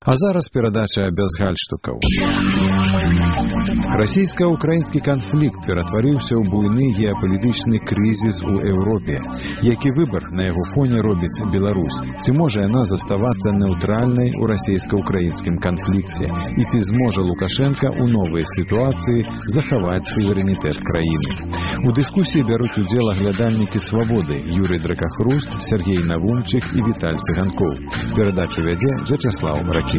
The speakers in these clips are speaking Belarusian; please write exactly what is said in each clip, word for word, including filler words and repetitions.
А зараз перадача без гальштукаў. Расійска-украінскі канфлікт ператварыўся ў буйны геапалітычны крызіс у Еўропе. Які выбар на яго фоне робіць Беларусь? Ці можа яна заставацца неўтральнай у расійска-украінскім канфлікце? І ці зможа Лукашенка ў новай сітуацыі захаваць суверэнітэт краіны? У дыскусіі бяруць удзел аглядальнікі «Свабоды» Юрый Дракахруст, Сергей Навумчык і Віталь Цыганкоў. Перадачу вядзе Вячеслав Ракіцкі.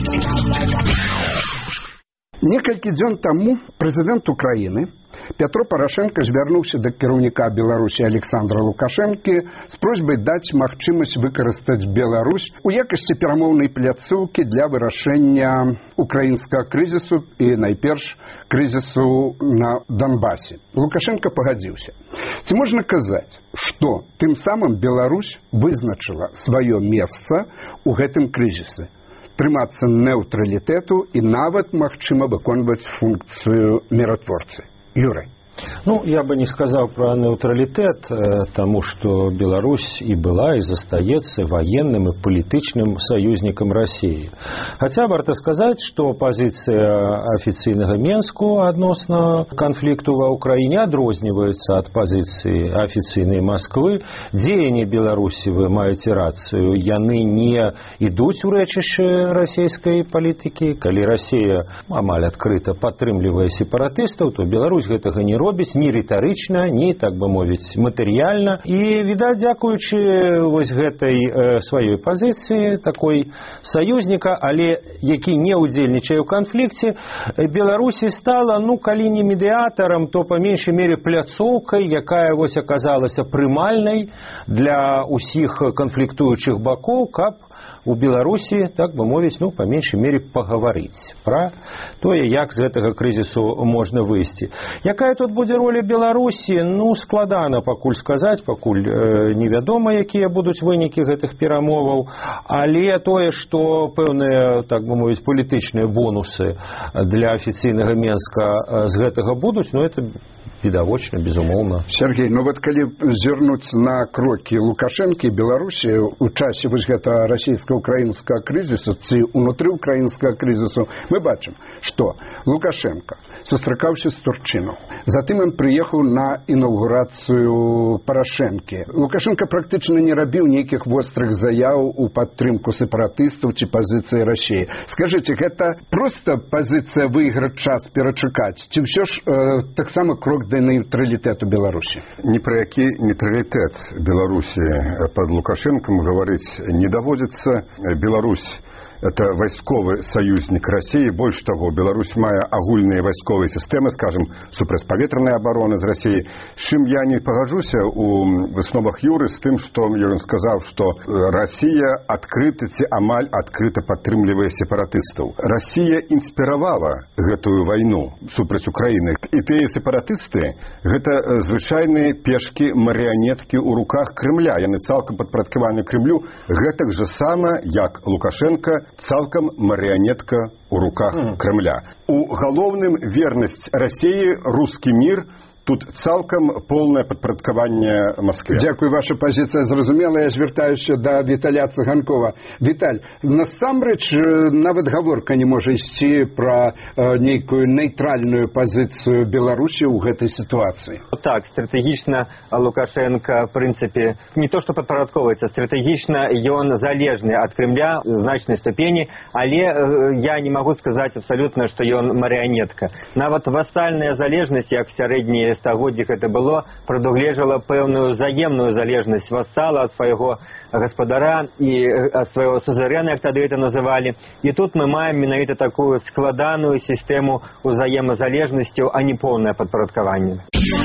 Некалькі дзён таму прэзідэнт Украіны Пятро Парашенко звярнуўся да кіраўніка Беларусі Александра Лукашэнкі з просьбай даць магчымасць выкарыстаць Беларусь у якасці перамоўнай пляцоўкі для вырашэння украінскага крызісу і найперш крызісу на Донбасе. Лукашенко пагадзіўся. Ці можна казаць, што тым самым Беларусь вызначыла сваё месца ў гэтым крызісе? Трымацца неўтралітэту і нават, магчыма, выконваць функцыю міратворцы. Юрый. Ну, я бы не сказал про нейтралитет, тому что Беларусь и была, и застаецца военным и политичным союзником России. Хотя, варто сказать, что позиция афіцыйнага Менску адносно конфликту во Украине адрозніваецца от позиции афіцыйнай Москвы. Дзеянні Беларуси, вы маете рацию, яны не идут у рэчышча российской политики. Калі Россия амаль открыто падтрымлівае сепаратыстаў, то Беларусь гэтага не робіць ні рытарычна, ні, так бы мовіць, матэрыяльна. І, відаць, дзякуючы вось гэтай э, сваёй пазіцыі, такой саюзніка, але які не ўдзельнічае ў канфлікце, Беларусі стала, ну, калі не медыятарам, то, па меншай мере, пляцоўкай, якая вось аказалася прымальнай для ўсіх канфліктуючых бакоў, каб у Беларусі, так бы мовіць, ну, па меншай мере, пагаварыць пра тое, як з гэтага крызісу можна выйсці. Якая тут будзе роля Беларусі? Ну, складана пакуль сказаць, пакуль э, невядома, якія будуць вынікі гэтых перамоваў, але тое, што пэўныя, так бы мовіць, палітычныя бонусы для афіцыйнага Менска з гэтага будуць, ну, это відавочна, безумоўна. Сергей, ну вот калі зірнуць на крокі Лукашэнкі, Беларусі у часе вось гэта расійска-украінскага крызісу ці унутры украінскага крызісу, мы бачым, што Лукашенко сустракаўся з Турчынам. Затым ён прыехаў на інаўгурацыю Парашэнкі. Лукашенко практычна не рабіў нейкіх вострых заяў у падтрымку сепаратыстаў ці пазіцыі Расіі. Скажыце, гэта проста пазіцыя выйграць час, перачакаць, ці ўсё ж э, таксама крок да нейтралітэту Беларусі? Ні пра які нейтралітэт Беларусі пад Лукашэнкам гаварыць не даводзіцца. Беларусь это вайсковы саюзнік России. Больше того, Беларусь мае агульныя вайсковыя сістэмы, скажем, супрацьпаветранай абароны з Россией. З чым я не пагажуся у высновах Юры з тым, што ён сказаў, што Россия адкрыта ці амаль адкрыта падтрымлівае сепаратыстаў. Россия інспіравала гэтую вайну супраць Украіны. І тыя сепаратысты гэта звычайныя пешкі, марыянеткі ў руках Кремля. Яны цалкам падпарадкаваны Кремлю. Гэтак жа сама, як Лукашенко, цалкам марыянетка ў руках Кремля. У галоўным вернасць России, русский мир, тут цалкам полное падпарадкаванне Москве. Дзякую, ваша пазіцыя зразумела. Я звяртаюся да Віталя Цыганкова. Віталь, насамрэч нават гаворка не можа ісці пра э, нейкую нейтральную пазіцыю Беларусі ў гэтай сітуацыі. Так, стратэгічна Лукашенко, в прынцыпе, не то што падпарадковваецца, стратэгічна ён залежны ад Кремля ў значнай ступені, але э, я не магу сказаць абсалютна, што ён марыянетка. Нават васальная залежнасць, як сярэднія стагоддзях это было, прадугледжвала пэўную взаемную залежнасць вассала ад свайго гаспадара і ад свайго сузерэна, як тады это называлі. І тут мы маем менавіта такую складаную сістэму узаемазалежнасцяў, а не поўнае падпарадкаванне.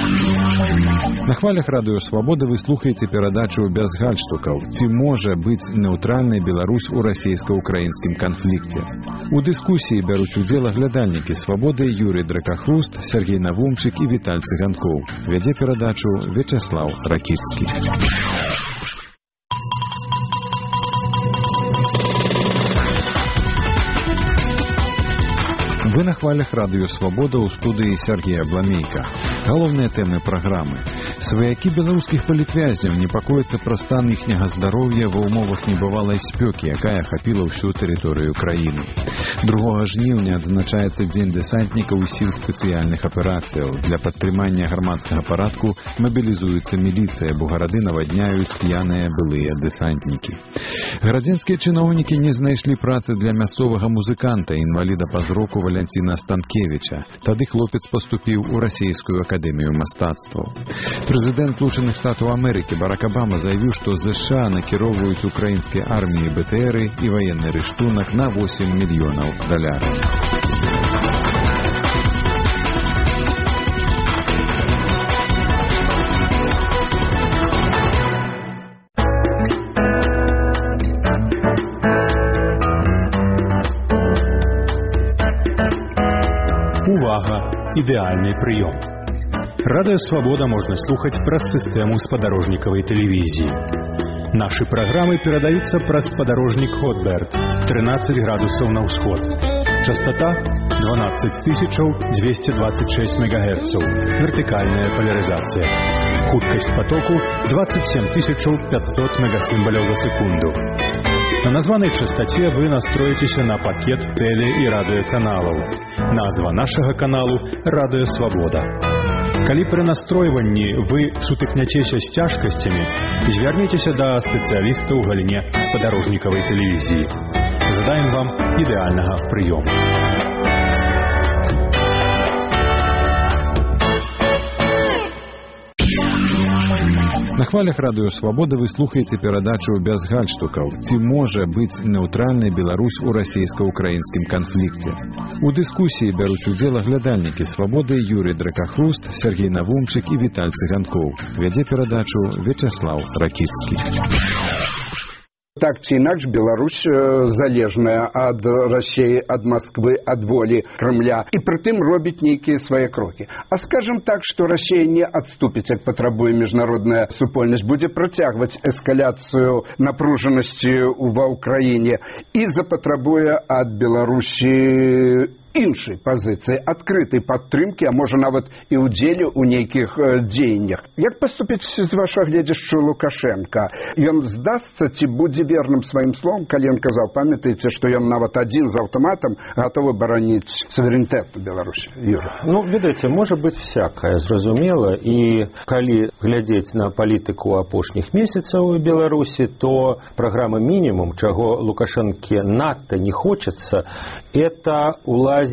На хвалях радыё «Свабода» вы слухаеце перадачу «Без гальштукаў». Ці можа быць неўтральнай Беларусь у расійска-украінскім канфлікце? У дыскусіі бяруць удзел аглядальнікі «Свабоды» Юрый Дракахруст, Сергей Навумчык і Віталь Цыганкоў. Вядзе перадачу Вячеслав Ракіцкі. Вы на хвалях радыё «Свабода» ў студыі Сергея Бламейка. Галоўныя тэмы праграмы. Сваякі беларускіх палітвязняў непакояцца пра стан іхняга здароўя ва ўмовах небывалай спёкі, якая ахапіла ўсю тэрыторыю краіны. другога жніўня адзначаецца дзень дэсантнікаў і сіл спецыяльных аперацыяў. Для падтрымання грамадскага парадку мабілізуецца міліцыя, бо гарады навадняюць п'яныя былыя дэсантнікі. Гарадзенскія чыноўнікі не знайшлі працы для мясцовага музыканта, інваліда па зроку Валянціна Станкевіча. Тады хлопец паступіў у расійскую акадэмію мастацтваў. Прэзідэнт Злучаных Штатаў Амерыкі Барак Абама заявіў, што ЗША накіроўваюць украінскай арміі бэ тэ эры і ваенны рыштунак на восем мільёнаў даляраў. Увага! Ідэальны прыём. Радыё «Свабода» можна слухаць праз сістэму спадарожнікавай тэлевізіі. Нашы праграмы перадаюцца праз спадарожнік Хотберт, тринадцать градусаў на ўсход. Частота дванадцать тысяч двести двадцать шесть мегагерцаў. Вертыкальная поляризация. Хуткасць потоку двадцать семь тысяч пятьсот мегасимволяў за секунду. На названай частоте вы настроитесь на пакет теле- и радыёканалаў. Назва нашага каналу «Радыё Свабода». Калі пры настройванні вы сутыкняцеся з цяжкасцямі, звярніцеся да спецыяліста ў галіне спадарожнікавай тэлевізіі. Жадаем вам ідэальнага прыёму. На хвалях радыё «Свабода» вы слухаеце перадачу «Без гальштукаў». Ці можа быць нейтральнай Беларусь у расійска-украінскім канфлікце? У дыскусіі бяруць удзел аглядальнікі «Свабоды» Юрий Дракахруст, Сергей Навумчык і Віталь Цыганкоў. Вядзе перадачу Вячеслав Раківскі. Так ці інакш, Беларусь залежная ад Расіі, ад Масквы, ад волі Кремля, і прытым робіць нейкія свае крокі. А скажем так, што Расія не адступіць, як патрабуе міжнародная супольнасць, будзе працягваць эскаляцыю напружанасці ва ўкраіне і запатрабуе ад Беларусі іншай пазіцыі, адкрытай падтрымкі, а можа нават і ўдзеле ў нейкіх дзеяннях. Як паступіць з вашага гледзяшча Лукашенка? Ён здасца ці будзе верным сваім словам, калі ён казаў, памятаеце, што ён нават адзін з аўтаматам гатовы бараніць суверэнітэт Беларусі? Юра. Ну, ведаеце, можа быць всякае, зразумела, і калі глядзець на палітыку апошніх месяцаў у Беларусі, то праграма мінімум, чаго Лукашэнке надта не хочацца, это улазіць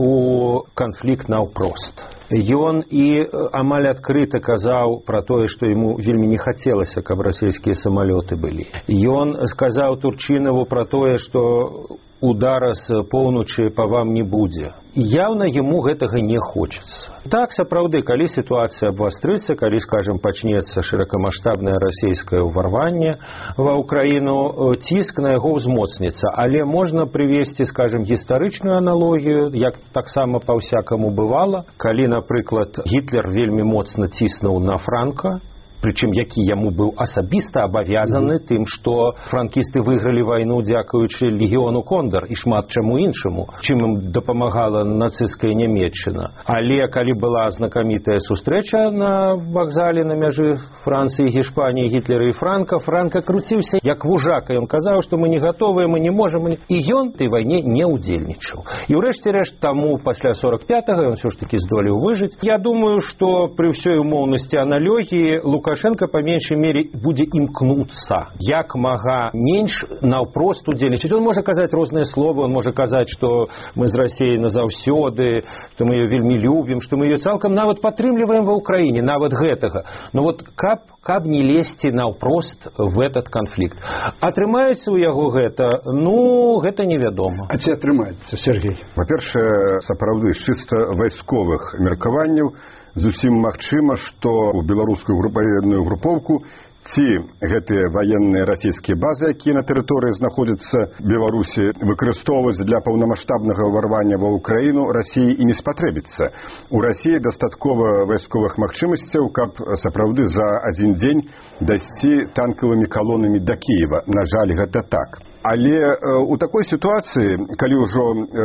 у канфлікт наўпрост. Ён і амаль адкрыта казаў пра тое, што яму вельмі не хацелася, каб расійскія самалёты былі. Ён сказаў Турчынаву пра тое, што удара з поўначы па вам не будзе. Яўна яму гэтага не хочацца. Так, сапраўды, калі сітуацыя абвастрыцца, калі, скажем, пачнецца шырокамаштабнае расійскае ўварванне ва ўкраіну, ціск на яго ўзмоцніцца. Але можна прывесці, скажем, гістарычную аналогію, як таксама па-ўсякаму бывала, калі, напрыклад, Гітлер вельмі моцна ціснуў на Франка, прычым які яму быў асабіста абавязаны тым, што франкісты выйгралі вайну дзякуючы легіёну Кондор і шмат чаму іншаму, чым ім дапамагала нацысцкая Нямецчына. Але калі была знакамітая сустрэча на вакзале на мяжы Францыі, Гішпаніі, Гітлера і Франка, Франка круціўся як вужака. Ён казаў, што мы не гатовыя, мы не можам. І ён той вайне не ўдзельнічаў. І ўрэшце рэшт таму пасля сорок пятага ён ўсё ж такі здолеў выжыць. Я думаю, што пры ўсёй умоўнасці аналогіі Лукашенко по меншай мере будзе імкнуцца як мага менш наўпрост удзельнічаць. Он можа казаць розныя словы, он можа казаць, што мы з Расіяй назаўсёды, што мы ее вельмі любім, што мы ее цалкам нават падтрымліваем ва ўкраіне, нават гэтага. Но вот каб, каб не лезці наўпрост в этот канфлікт. Атрымаецца ў яго гэта? Ну, гэта невядома. А ці атрымаецца, Сергей? Па-першае, сапраўды, з чыста вайсковых меркаванняў зусім магчыма, што ў беларускую военную групоўку ці гэтыя ваенныя расійскія базы, якія на тэрыторыі знаходзяцца Беларусі, выкарыстоўваць для паўнамаштабнага ўварвання ва ўкраіну Расіі і не спатрэбіцца. У Расіі дастаткова вайсковых магчымасцяў, каб сапраўды за адзін дзень дайсці танкавымі калонамі да Кіева. На жаль, гэта так. Але у такой сітуацыі, калі ўжо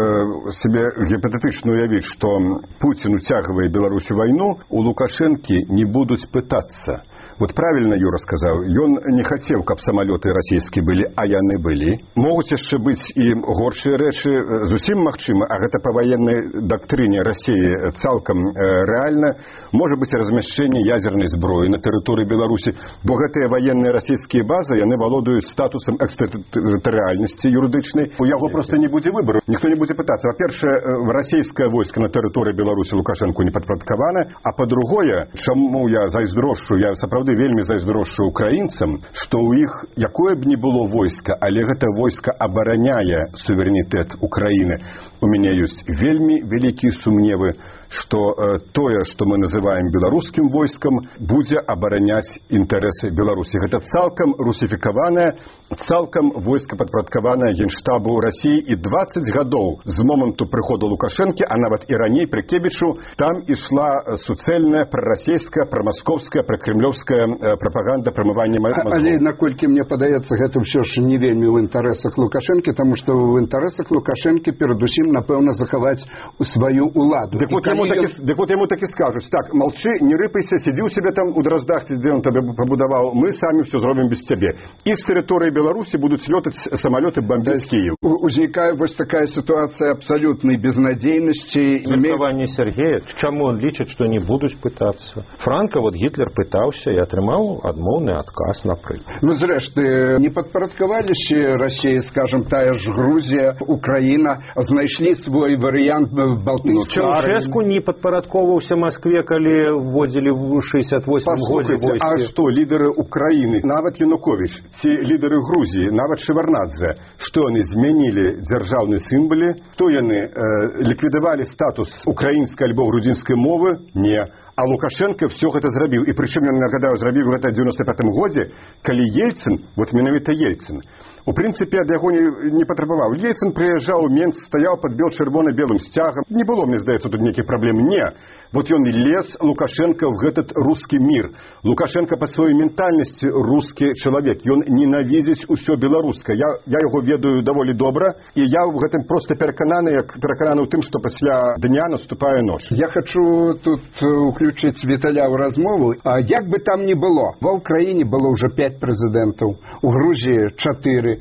себе гіпатэтычна уявіць, што Пуцін уцягвае Беларусь у вайну, у Лукашэнкі не будуць пытацца. Вот правильно Юра сказаў, ён не хацеў, каб самалёты расійскія былі, а яны былі. Могуць яшчэ быць і горшыя рэчы, зусім магчыма, а гэта па ваеннай дактрыне Расіі цалкам рэальна, можа быць размяшчэнне ядзернай зброі на тэрыторыі Беларусі, бо гэтыя ваенныя расійскія базы, яны валодаюць статусам экстэрытарыяльнасці юрыдычнай. У яго проста не будзе выбару, ніхто не будзе пытацца. Па-першае, расійскае войска на тэрыторыі Беларусі Лукашэнку не падпарадкавана, а па-другое, чаму я зайздрошчу, я сапраўды вельмі зайздрошчу украінцам, што ў іх якое б ні было войска, але гэта войска абараняе суверэнітэт Украіны. У мяне ёсць вельмі вялікія сумневы, што э, тое, што мы называем беларускім войскам, будзе абараняць інтарэсы Беларусі. Гэта цалкам русіфікаванае, цалкам войска падпарадкаванае Генштабу Расіі, і дваццаць гадоў з моманту прыходу Лукашэнкі, а нават і раней пры Кебічу, там ішла суцэльная прарасійская, прамаскоўская, пракрэмлёвская э, прапаганда прамывання мазгоў. Але наколькі мне падаецца, гэта ўсё ж не вельмі ў інтарэсах Лукашэнкі, таму што ў інтарэсах Лукашэнкі перадусім, напэўна, захаваць сваю ўладу. Дык вот, яму такі, дык вот яму так і скажуць: так, молчи, не рыпайся, сидзі ў сябе там у Дроздах, дзе ён табе пабудаваў, мы самі все зробім без цябе. І з тэрыторыі Беларусі будуць лётаць самалёты бомбіць Кіев. Узнікае вось такая сітуацыя абсалютнай безнадзейнасці. Меркаванне Сергея, чаму он лічыць, што не будуць пытацца? Франка вот Гітлер пытаўся і атрымаў адмоўны адказ, напрыклад. Ну, зрэшты, не падпарадкаваліся Расіі, скажем, тая ж Грузія, Украіна, знайшлі свой варыянт Балтыйскай арміі. Чэшку не падпарадковаўся Маскве, калі вводзілі ў шэсцьдзясят восьмым годзе войскі. А што лідары Украіны, нават Януковіч, ці лідары Грузіі, нават Шеварднадзе, што яны змянілі дзяржаўныя сімвалы, то яны э, ліквідавалі статус украінскай альбо грузінскай мовы? Не. А Лукашенко все гэта зрабіў. І прычым ён, нагадаю, зрабіў гэта ў дзевяносто пятым годзе, калі Ельцин, вот менавіта Ельцин, у прынцыпе, ад яго не, не патрабаваў. Ельцин прыязджаў у Менск, стаяў пад бел-чырвона-белым сцягам. Не было, мне здаецца, тут нейкіх праблем. Не. Вот ён лез, Лукашенко, в этот русский мир. Лукашенко па сваёй ментальнасці рускі чалавек. Ён ненавідзіць усё беларускае. Я, я яго ведаю даволі добра, і я ў гэтым проста перакананы, як перакананы ў тым, што пасля дня наступае ноч. Я хочу тут уключыць Віталя ў размову. А як бы там ни было, ва Ўкраіне было ўжо пять прэзідэнтаў, у Грузіі чатыры.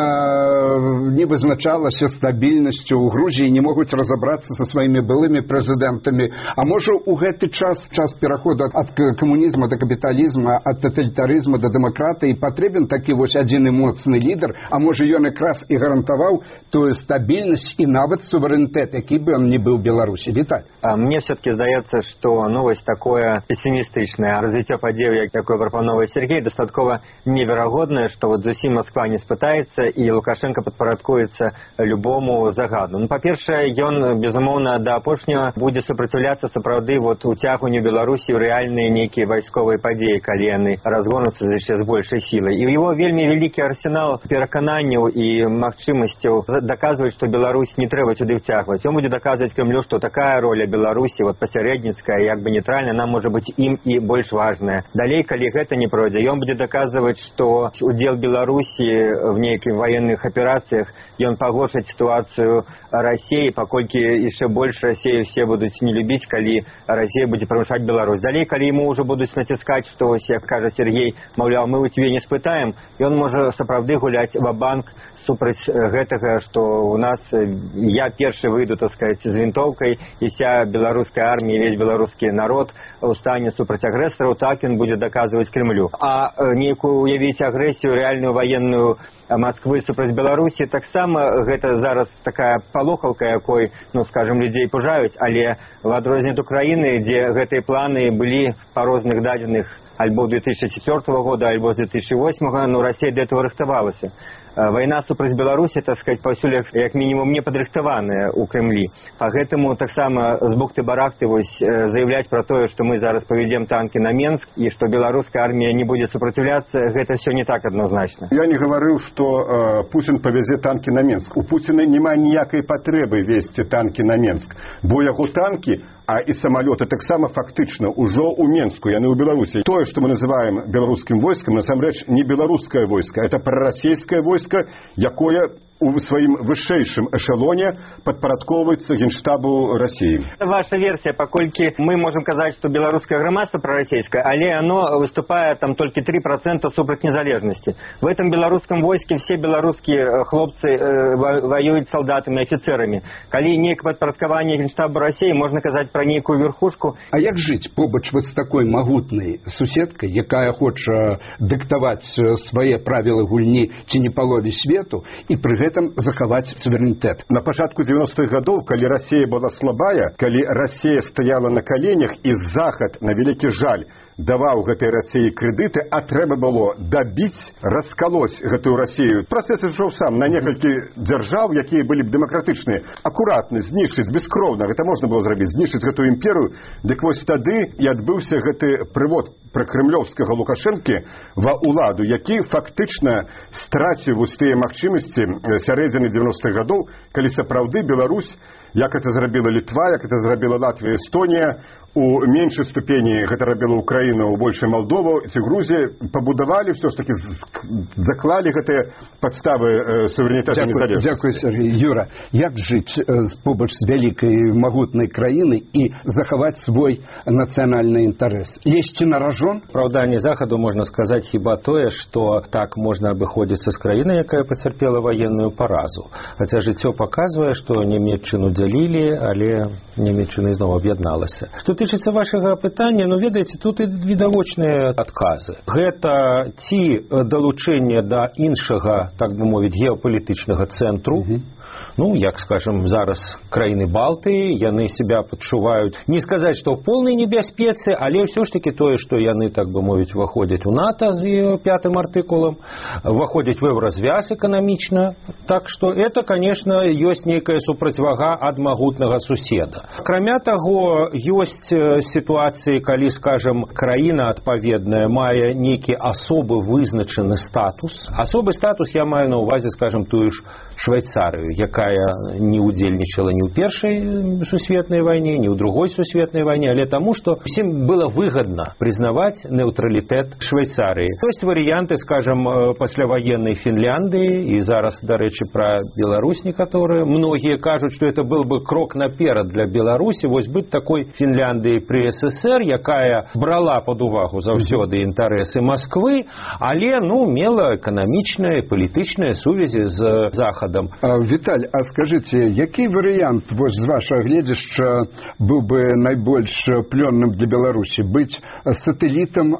Украіна не вызначалася стабільнасцю, у Грузіі не могуць разабрацца са сваімі былымі прэзідэнтамі. А можа, у гэты час, час пераходу ад камунізма да капіталізма, ад таталітарызма да дэмакратыі, патрэбен такі вось адзіны моцны лідар, а можа, ён якраз і гарантаваў тую стабільнасць і нават суверэнітэт, які бы он не быў Беларусі. Віталь. А мне все-таки здаецца, што новость такое пессимистычное, а развіццё падзеяў, якое прапановвае Сергей, дастаткова неверагоднае, што вот зусім Москва не спытаецца і Лукашенко падпарадкуецца любому загаду. Ну, па-першае, ён, безумоўна, да апошняга будзе супраціўляцца сапраўды вот уцягванню Беларусі ў рэальныя нейкія вайсковыя падзеі, калі яны разгонуцца яшчэ з большай сілай. І ў яго вельмі вялікі арсенал перакананняў і магчымасцяў даказваць, што Беларусь не трэба сюды ўцягваць. Ён будзе даказваць Кремлю, што такая роля Беларусі, вот пасярэдніцкая, як бы нейтральная, она можа быць ім і больш важная. Далей, калі гэта не пройдзе, ён будзе даказваць, што удзел Беларусі в нейкіх военных аперациях, ён пагоршыць ситуацию России, паколькі яшчэ больш Россию все будуць не любіць, калі Россия будзе парушаць Беларусь. Далей, калі ему уже будуць націскаць, што, як кажа Сергей, маўляў, мы у тебе не спытаем, ён можа сапраўды гуляць ва-банк супраць гэтага, што у нас я першы выйду, так сказать, з вінтоўкай, і вся беларуская армія, весь беларускі народ устане супраць агрэсараў, так ён будзе даказваць Кремлю. А нейкую уявіць агрэсію, рэальную военную Москвы супраць Беларусі, таксама гэта зараз такая палохалка, якой, ну, скажем, людзей пужаюць, але в адрозненне ад Украіны, дзе гэтыя планы былі па розных дадзеных альбо две тысячи четвёртого года, альбо две тысячи восьмого, но Россия до этого рыхтавалася. Вайна супраць Беларусі, так сказать, паўсюль як мінімум не падрыхтаваная ў Крэмлі. Пагэтаму таксама з бухты-барахты вось заявляць пра тое, што мы зараз павядзем танкі на Менск і што беларуская армія не будзе супраціўляцца, гэта ўсё не так адназначна. Я не гаварыў, што э, Путін павязе танкі на Менск. У Пуціна няма ніякай патрэбы весці танкі на Менск, бо яго танкі, а і самалёты таксама фактычна ўжо ў Менску, яны ў Беларусі. Тое, што мы называем беларускім войскам, насамрэч не беларускае войска, это прарасійскае войска, войска, якое у сваім вышэйшым эшелоне падпарадкоўваецца Генштабу России. Ваша версия, паколькі мы можем казаць, что беларускае грамадства прарасійскае, але оно выступае там только три процента супраць незалежности. В этом белорусском войске все белорусские хлопцы э, воюют с солдатами, офицерами. Калі нейкае падпарадкаванне Генштабу России, можно казаць про нейкую верхушку. А як жыць побач вот с такой магутнай суседкай, якая хоча дыктаваць свае правілы гульні ці не палове свету, і пры гэтым захаваць суверэнітэт? На пачатку девяностых гадоў, калі Россия была слабая, калі Россия стаяла на коленях, і Захад, на вялікі жаль, даваў гэтай России крэдыты, а трэба было дабіць, раскалоць гэтую Россию. Працэс ішоў сам на некалькі дзяржаў, якія былі б дэмакратычныя. Акуратна знішчыць, бескроўна, гэта можна было зрабіць, знішчыць гэтую імперыю. Дык вось тады і адбыўся гэты прывод пракрэмлёўскага Лукашэнкі ва ўладу, які фактычна страціў успее магчымасці сярэдзіны девяностых гадоў, калі сапраўды Беларусь, як это зрабіла Літва, як это зрабіла Латвія, Эстонія, у меншай ступені гэта рабіла Украіна, у большай Малдова ці Грузія, пабудавалі ўсё ж таки, заклалі гэтыя падставы суверэнітэту і незалежнасці. Дзякуй, Сергей. Юра, як жыць побач з вялікай магутнай краінай і захаваць свой нацыянальны інтарэс? Лезці на ражон? Апраўданне Захаду можна сказаць хіба тое, што так можна абыходзіцца з краінай, якая пацярпела ваенную паразу. Хаця жыццё паказвае, што Нямецчыну дзялілі, але Нямецчына зноў аб'ядналася. Што тычыцца вашага пытання, ну ведаеце, тут і відавочныя адказы. Гэта ці далучэнне да іншага, так бы мовіць, геапалітычнага цэнтру. Mm-hmm. Ну, як, скажем, зараз краіны Балтыі, яны себя падчуваюць, не сказаць, што ў поўнай небяспецы, але ўсё ж таки тое, што яны, так бы мовіць, уваходзяць у НАТО з пятым артыкулам, уваходзяць в еўразвяз эканамічна. Так што это, конечно, ёсць нейкая супрацьвага ад магутнага суседа. Акрамя таго, ёсць сітуацыі, калі, скажем, краіна адпаведная мае нейкі асобы вызначаны статус. Асобы статус я маю на ўвазе, скажем, тую ж Швейцарыю, якая не удзельнічала ні ў першай сусветнай вайне, ні ў другой сусветнай вайне, але таму, што всім было выгадна прызнаваць нейтралітэт Швейцарыі. Ёсць варыянты, скажем, пасляваеннай Фінляндыі, і зараз, дарэчы, пра Беларусь некаторыя. Многія кажуць, што это был бы крок наперад для Беларусі, вось быць такой Фінляндыі пры СССР, якая брала пад увагу заўсёды інтарэсы Масквы, але, ну, мела эканамічныя, палітычныя сувязі з Захадам. Віталь, а скажыце, які варыянт вось з вашага гледзяшча быў бы найбольш плённым для Беларусі? Быць сатэлітам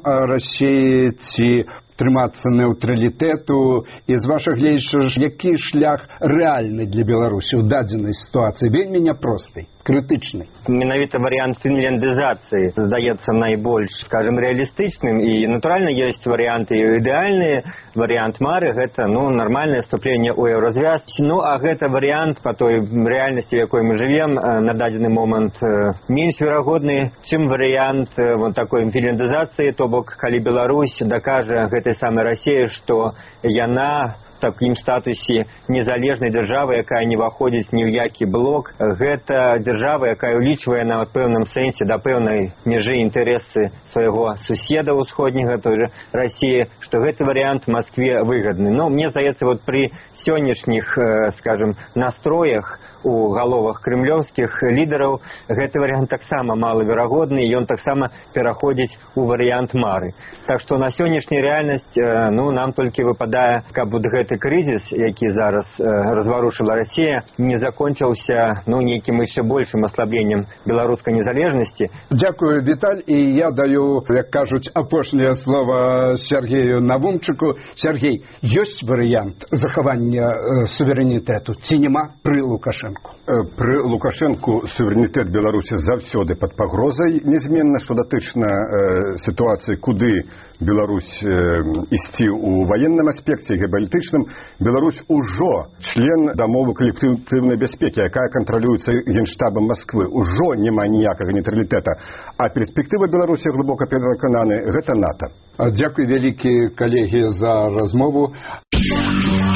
Расіі ці трымацца нейтралітэту? І з вашага гледзяшча, які шлях рэальны для Беларусі ў дадзенай сітуацыі? Вельмі няпростай, крытычнай. Менавіта варыянт фінляндызацыі здаецца найбольш, скажем, рэалістычным, і натуральна ёсць варыянты ідэальныя. Варыянт Мары гэта, ну, нармальнае вступленне ў еўразвяз. Ну, а гэта варыянт па той рэальнасці, в якой мы жывем на дадзены момант, менш верагодны, чым варыянт вот такой фінляндызацыі, то бок, калі Беларусь дакажа гэтай самай Расіі, што яна в такім статусе незалежнай дзяржавы, якая не ўваходзіць ні ў які блок. Гэта дзяржава, якая ўлічвае на пэўным сэнсе да пэўнай межы інтарэсы свайго суседа ўсходняга, той же Расіі, што гэты варыянт Маскве выгадны. Но мне здаецца, вот пры сённяшніх, скажем, настроях у галовах крэмлёўскіх лідараў гэты варыянт таксама малаверагодны, і ён таксама пераходзіць у варыянт Мары. Так што на сённяшняй рэальнасць, ну, нам толькі выпадае, каб вот гэты крызіс, які зараз разварушыла Расія, не закончыўся, ну, нейкім яшчэ большым аслабленнем беларускай незалежнасці. Дзякую, Віталь, і я даю, як кажуць, апошняе слова Сергею Навумчыку. Сергей, ёсць варыянт захавання суверэнітэту ці няма пры Лукашэнку? Пры Лукашэнку суверэнітэт Беларусі заўсёды пад пагрозай, нязменна, што датычна э, сітуацыі, куды Беларусь э, ісці ў ваенным аспекце, геапалітычным. Беларусь ужо член дамовы калектыўнай бяспекі, якая кантралюецца Генштабам Масквы. Ужо няма ніякага нейтралітэта. А перспектыва Беларусі, глыбока перакананы, гэта НАТО. Дзякуй вялікі, калегі, за размову.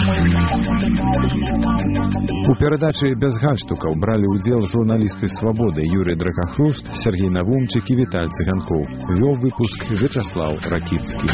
У перадачы без гальштукаў бралі ўдзел журналісты свабоды Юрый Дракахруст, Сергей Навумчык і Віталь Цыганкоў. Вёў выпуск Вячаслаў Ракіцкі.